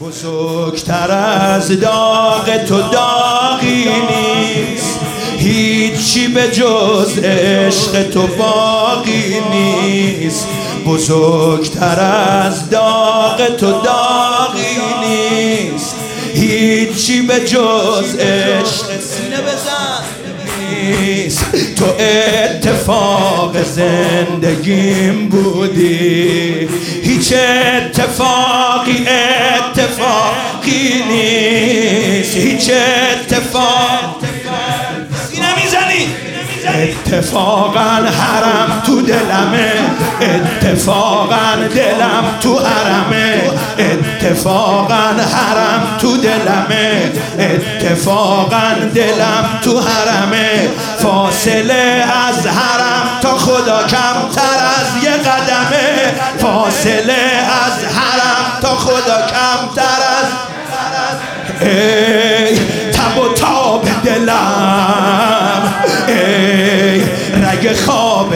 بزرگتر از داغ تو داغی نیست، هیچی به جز عشق تو باقی نیست. بزرگتر از داغ تو داغی نیست، هیچی به جز عشق سینه بزن نیست. تو اتفاق زندگیم بودی، هیچ اتفاقی نیست، هیچ سینه میزنی. اتفاقا حرم تو دلمه، اتفاقا دلم تو حرمه، اتفاقا حرم تو دلمه، اتفاقا دلم تو حرمه. فاصله از حرم تا خدا کمتر از یه قدمه، فاصله از حرم تا خدا کمتر از ای تب و تاب دلم، ای رگ خواب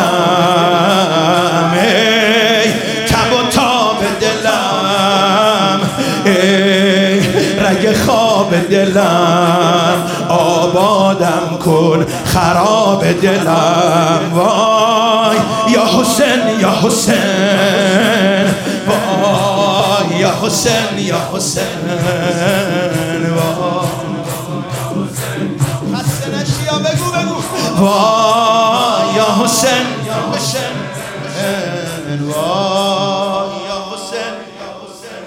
دلم، ای تب و تاب دلم، ای رگ خواب دلم. آبادم کن خراب دلم، وای یا حسین یا حسین، وای یا حسین یا حسین، خسته نشی یا بگو وای یا حسین یا حسین، وای یا حسین یا حسین.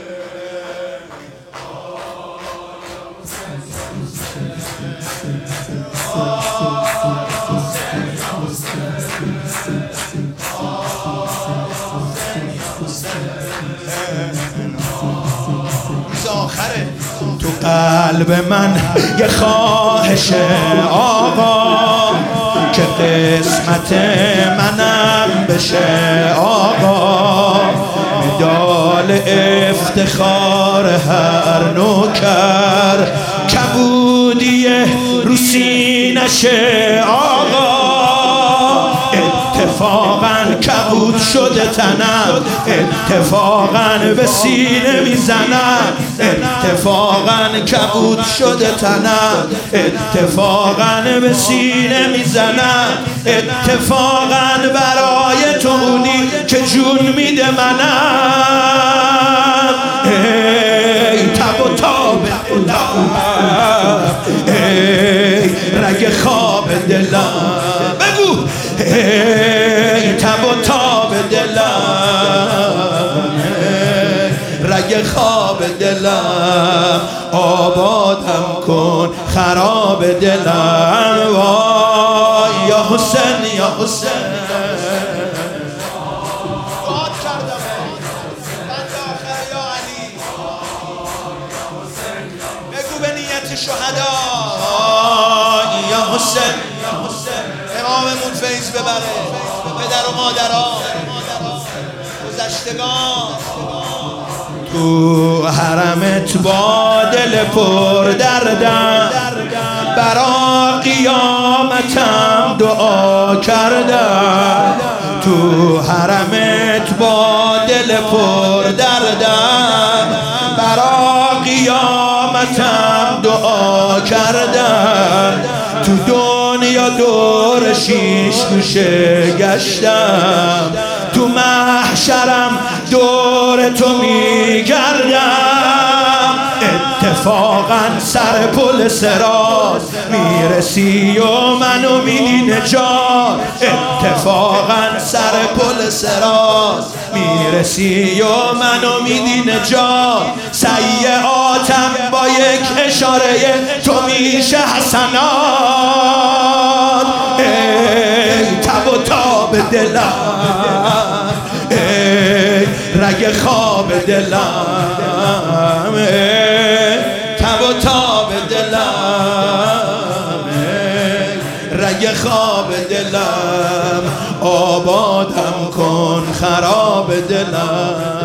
آخره تو قلب من یه خواهش آقا، که قسمت منم بشه آقا. مدال افتخار هر نوکر، کبودیه رو سینش آقا. اتفاقا کبود شده تنم، اتفاقا به سینه میزنم، اتفاقا کبود شده تنم، اتفاقا به سینه میزنم. اتفاقا برای تو اونی که جون میده منم، ای تب و تاب دلم، ای رگ خواب دلم. بگو ای تب و تاب دلم، رگ خواب دلم. آبادم کن خراب دلم، وای یا حسین یا حسین. دعا کردم بنده آخر یا علی، بگو به نیت شهدا یا حسین یا حسین. اماممون فیض ببره پدر و مادرها گذشتگان. تو حرمت با دل پر دردم، برا قیامتم دعا کردم. تو حرمت با دل پر دردم، برا قیامتم دعا کردم. تو دنیا دور شیش گوشه گشتم، تو محشرم دور تو میگردم. اتفاقا سر پل صراط میرسی و منو میدی نجات، اتفاقا سر پل صراط میرسی و منو میدی نجات. سیئاتم با یک اشاره تو میشه حسنات. ای تب و تاب دلم، ای رگ خواب دلم، ای تب و تاب دلم، ای رگ خواب دلم. آبادم کن خراب دلم.